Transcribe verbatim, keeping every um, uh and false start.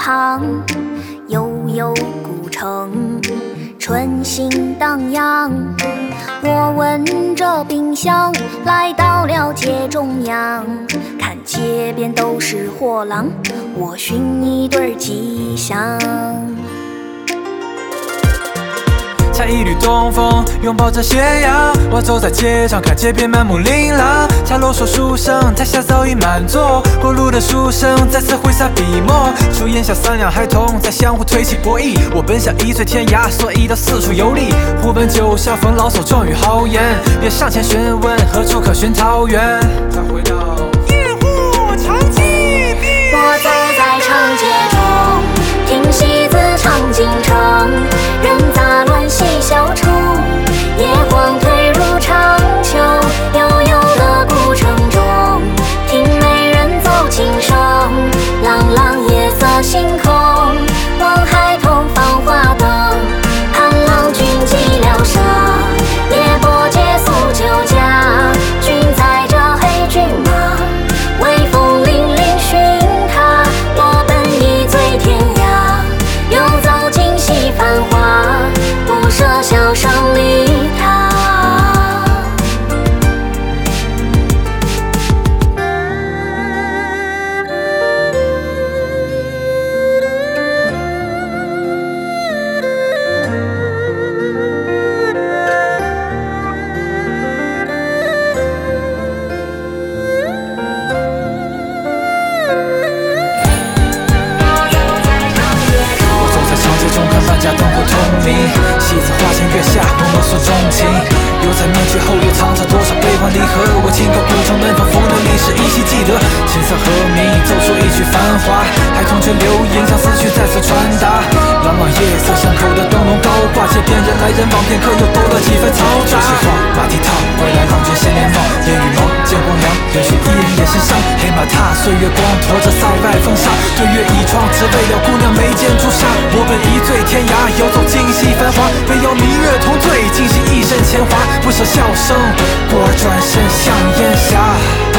旁，悠悠古城，春心荡漾。我闻着冰香，来到了街中央，看街边都是货郎，我寻一对吉祥。 采一缕东风，拥抱着斜阳。我走在街上，看街边满目琳琅。茶楼说书声，台下早已满座。过路的书生再次挥洒笔墨。树荫下三两孩童在相互推起博弈。我奔向一醉天涯，所以到四处游历。壶本酒香，逢老叟壮语豪言。别上前询问，何处可寻桃源？再回到夜户长记地。 我走在长街中，听戏子唱京城，人杂乱嬉笑处，夜光推入长秋。悠悠的古城中，听美人奏琴声，朗朗夜色星空，望孩童放花灯，盼郎君寂寥声，夜泊借宿酒家，君载着黑骏马，微风凛凛寻他，我奔一醉天涯，又走进戏繁华，不舍笑声离他。 戏子花前月下，我默诉钟情。又在面具后又藏着多少悲欢离合？我经过古城门，仿佛对历史依稀记得。琴瑟和鸣，奏出一曲繁华，孩童却流萤，将思绪再次传达。朗朗夜色，巷口的灯笼高挂，街边人来人往，片刻又多了几分嘈杂。酒气晃，马蹄踏，未来郎君鲜脸貌，烟雨蒙，见光凉，也许一人也心伤。黑马踏，岁月光，驮着塞外风沙，对月倚窗，只为了姑娘眉间朱砂。我奔一醉天涯，游走今夕繁华，非要明月同醉，尽吸一身铅华，不舍笑声，故而转身向烟霞。